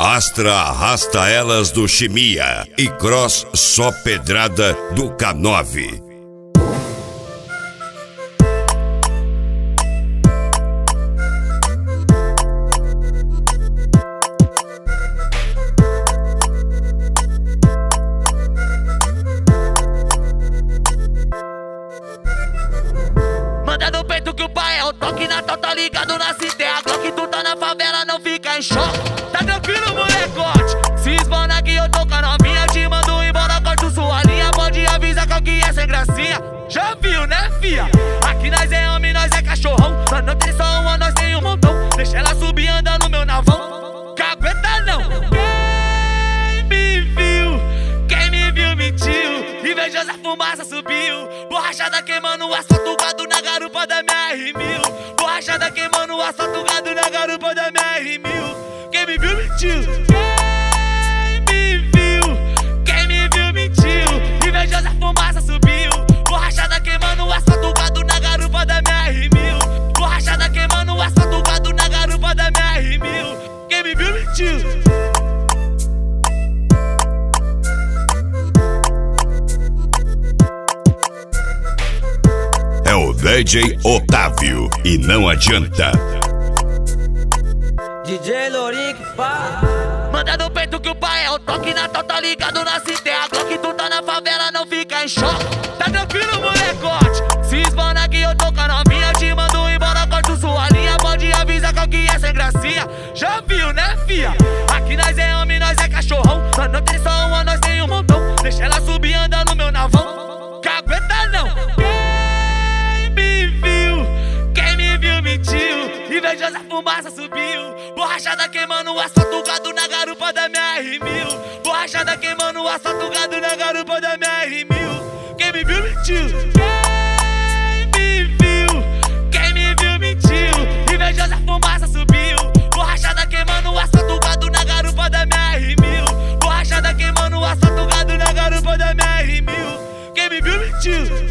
Astra arrasta elas do Chimia e Cross só pedrada do K9. Manda no peito que o pai é o toque na tá ligado na citerra. Glock, tu tá na favela, não fica em choque. Tá tranquilo, molecote? Se esbana que eu tô com a novinha, te mando embora, corto sua linha. Pode avisar qual que é sem gracinha. Já viu, né, fia? Aqui nós é homem, nós é cachorrão. Nós não tem só uma, nós tem um montão. Deixa ela subir andando no meu navão. Cagueta não. Quem me viu mentiu. Invejosa fumaça subiu. Borrachada queimando o asfalto, gado na garupa da minha R1000. Borrachada queimando o asfalto, gado na garupa da minha R1000. Quem me viu mentiu. Quem me viu mentiu. Invejosa fumaça subiu. Borrachada queimando o asfalto, gado na garupa da minha R1000. Borrachada queimando o asfalto, gado na garupa da minha R1000. Quem me viu mentiu. É o DJ Otávio e não adianta. DJ Lourinho que fala. Manda no peito que o pai é o toque na tá ligado na citerra. Glock, tu tá na favela, não fica em choque. Tá tranquilo, molecote? Se esbana que eu tô com a novinha, te mando embora, corto sua linha. Pode avisar qual que é sem gracinha. Já viu, né, fia? Aqui nós é homem, nós é cachorrão. Nós não tem só uma, nós tem um montão. Deixa ela subir andando no meu navão. Cagueta não. Quem me viu mentiu. Invejosa fumaça subiu. Borrachada queimando o asfalto, gado na garupa da minha R1000. Borrachada queimando o asfalto, gado na garupa da minha R1000. Quem me viu mentiu. Quem me viu mentiu. Invejosa fumaça subiu. Borrachada queimando o asfalto, gado na garupa da minha R1000. Borrachada queimando o asfalto, gado na garupa da minha R1000. Quem me viu mentiu.